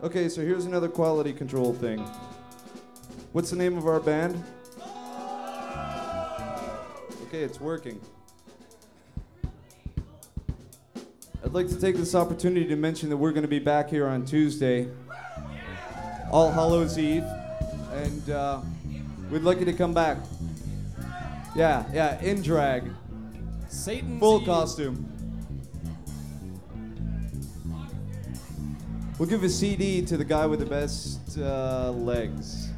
Okay, so here's another quality control thing. What's the name of our band? Okay, it's working. I'd like to take this opportunity to mention that we're going to be back here on Tuesday, All Hallows Eve, and we'd like you to come back. Yeah, in drag. Satan's Full Eve. costume. We'll give a CD to the guy with the best legs.